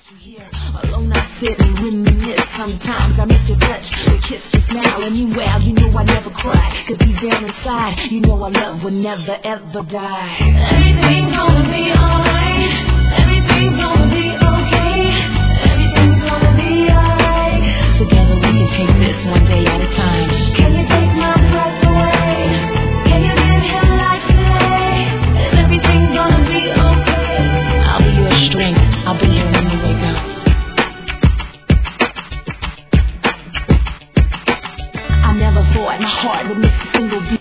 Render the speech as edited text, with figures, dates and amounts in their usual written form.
you here alone, I sit and reminisce. Sometimes I miss your touch, your kiss, your smile, and you well, you know I never cry. Cause deep down inside, you know our love will never ever die. Everything's gonna be alright. Everything's gonna be alright.